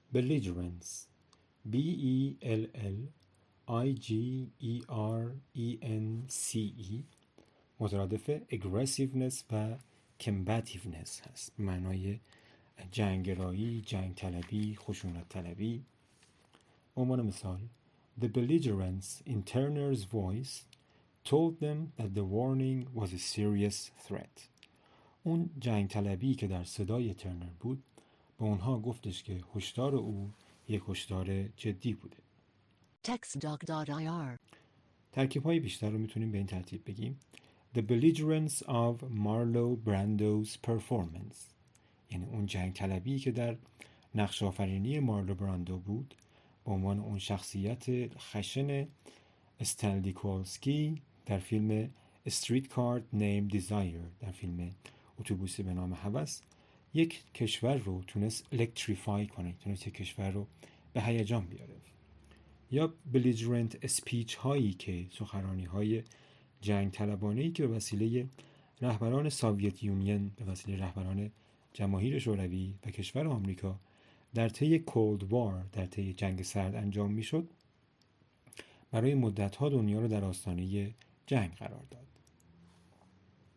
belligerence belligerence مترادف aggressiveness و combativeness هست، به معنای جنگرایی، جنگ طلبی، خشونت طلبی. عنوان مثال: The belligerence in Turner's voice told them that the warning was a serious threat. اون جنگ طلبی که در صدای ترنر بود به اونها گفتش که هشدار او یک هشدار جدی بوده. Textdoc.ir ترکیب‌های بیشتر رو میتونیم به این ترتیب بگیم: The belligerence of Marlon Brando's performance، یعنی اون جنگ طلبی که در نقش آفرینی مارلون براندو بود به عنوان اون شخصیت خشن استنلی کولسکی در فیلم Streetcar Named Desire، در فیلم اتوبوسی به نام هوس، یک کشور رو تونست الکتریفای کنه، تونست یک کشور رو به هیجان بیاره. یا belligerent اسپیچ هایی که سخنرانی های جنگ طلبانه‌ای که به وسیله رهبران سوویت یونین، به وسیله رهبران جماهیر شوروی و کشور آمریکا در طی کولد وار، در طی جنگ سرد انجام میشد، برای مدت‌ها دنیا رو در آستانه جنگ قرار داد.